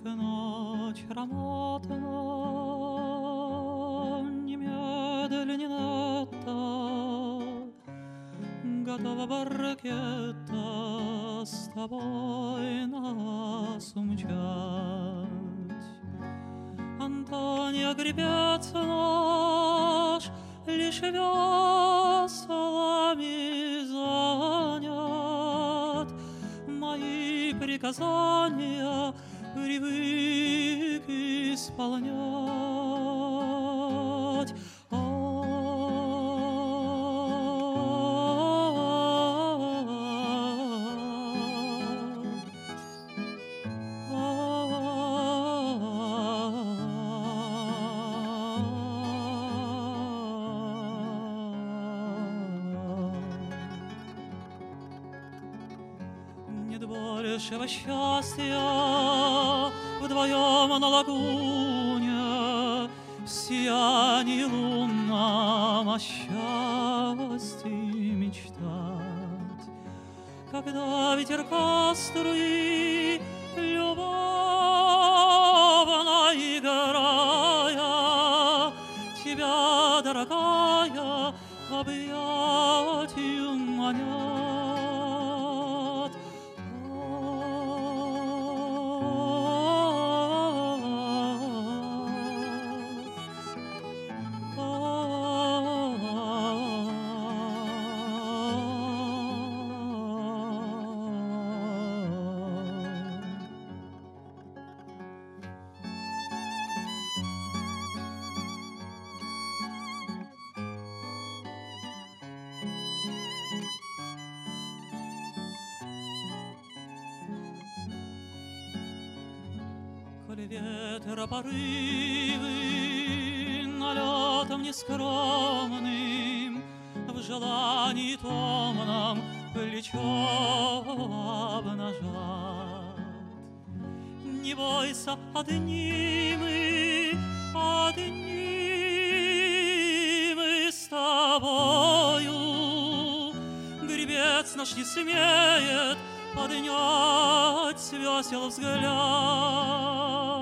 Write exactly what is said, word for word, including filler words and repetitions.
ночь ароматна, немедленно готова баркета с тобой нас умчать. Антония гребец наш лишь веслами занят, мои приказания привык исполнять. Нет большего счастья вдвоем на лагуне, в сиянии лунном о счастье мечтать, когда ветерка струи любовно играя тебя, дорогая, объятию манят. Коли ветра порывы налетом нескромным в желании томном плечо обнажат, не бойся, одни мы, одни мы с тобою. Гребец наш не смеет поднять с весел взгляд.